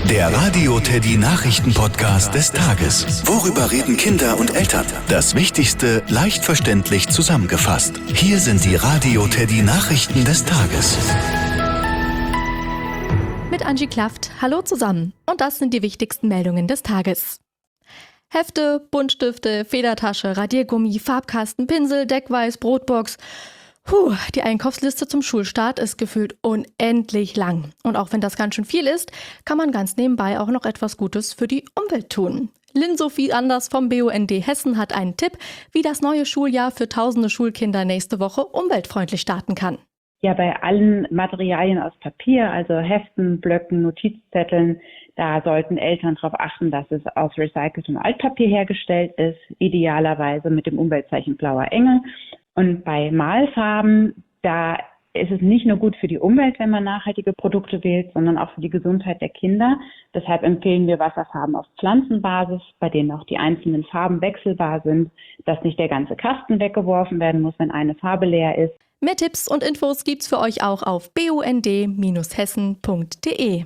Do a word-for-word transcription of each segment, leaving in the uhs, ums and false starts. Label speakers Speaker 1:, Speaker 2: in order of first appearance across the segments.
Speaker 1: Der Radio Teddy Nachrichten-Podcast des Tages. Worüber reden Kinder und Eltern? Das Wichtigste leicht verständlich zusammengefasst. Hier sind die Radio Teddy Nachrichten des Tages.
Speaker 2: Mit Angie Klaft. Hallo zusammen. Und das sind die wichtigsten Meldungen des Tages. Hefte, Buntstifte, Federtasche, Radiergummi, Farbkasten, Pinsel, Deckweiß, Brotbox. Puh, die Einkaufsliste zum Schulstart ist gefühlt unendlich lang. Und auch wenn das ganz schön viel ist, kann man ganz nebenbei auch noch etwas Gutes für die Umwelt tun. Lynn Sophie Anders vom B U N D Hessen hat einen Tipp, wie das neue Schuljahr für tausende Schulkinder nächste Woche umweltfreundlich starten kann.
Speaker 3: Ja, bei allen Materialien aus Papier, also Heften, Blöcken, Notizzetteln, da sollten Eltern darauf achten, dass es aus recyceltem Altpapier hergestellt ist, idealerweise mit dem Umweltzeichen Blauer Engel. Und bei Malfarben, da ist es nicht nur gut für die Umwelt, wenn man nachhaltige Produkte wählt, sondern auch für die Gesundheit der Kinder. Deshalb empfehlen wir Wasserfarben auf Pflanzenbasis, bei denen auch die einzelnen Farben wechselbar sind, dass nicht der ganze Kasten weggeworfen werden muss, wenn eine Farbe leer ist.
Speaker 2: Mehr Tipps und Infos gibt's für euch auch auf b u n d Bindestrich hessen punkt d e.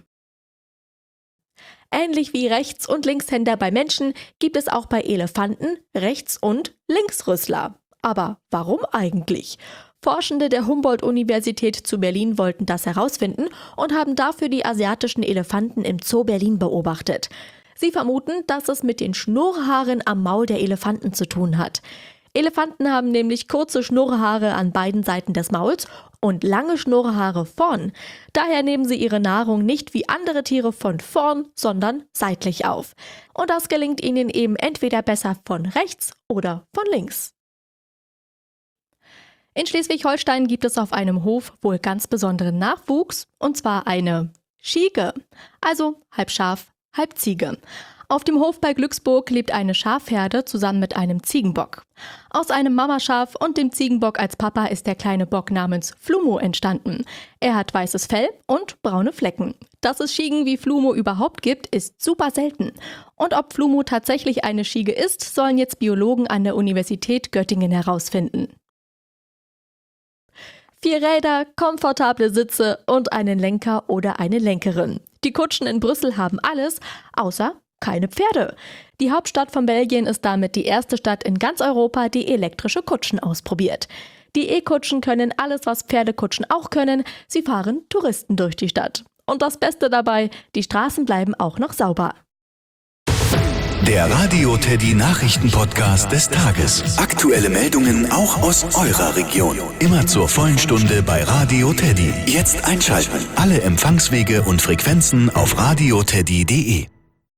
Speaker 2: Ähnlich wie Rechts- und Linkshänder bei Menschen gibt es auch bei Elefanten Rechts- und Linksrüssler. Aber warum eigentlich? Forschende der Humboldt-Universität zu Berlin wollten das herausfinden und haben dafür die asiatischen Elefanten im Zoo Berlin beobachtet. Sie vermuten, dass es mit den Schnurrhaaren am Maul der Elefanten zu tun hat. Elefanten haben nämlich kurze Schnurrhaare an beiden Seiten des Mauls und lange Schnurrhaare vorn. Daher nehmen sie ihre Nahrung nicht wie andere Tiere von vorn, sondern seitlich auf. Und das gelingt ihnen eben entweder besser von rechts oder von links. In Schleswig-Holstein gibt es auf einem Hof wohl ganz besonderen Nachwuchs, und zwar eine Schiege, also halb Schaf, halb Ziege. Auf dem Hof bei Glücksburg lebt eine Schafherde zusammen mit einem Ziegenbock. Aus einem Mamaschaf und dem Ziegenbock als Papa ist der kleine Bock namens Flumo entstanden. Er hat weißes Fell und braune Flecken. Dass es Schiegen wie Flumo überhaupt gibt, ist super selten. Und ob Flumo tatsächlich eine Schiege ist, sollen jetzt Biologen an der Universität Göttingen herausfinden. Vier Räder, komfortable Sitze und einen Lenker oder eine Lenkerin. Die Kutschen in Brüssel haben alles, außer keine Pferde. Die Hauptstadt von Belgien ist damit die erste Stadt in ganz Europa, die elektrische Kutschen ausprobiert. Die E-Kutschen können alles, was Pferdekutschen auch können. Sie fahren Touristen durch die Stadt. Und das Beste dabei, die Straßen bleiben auch noch sauber.
Speaker 1: Der Radio Teddy Nachrichten-Podcast des Tages. Aktuelle Meldungen auch aus eurer Region. Immer zur vollen Stunde bei Radio Teddy. Jetzt einschalten. Alle Empfangswege und Frequenzen auf radio teddy punkt d e.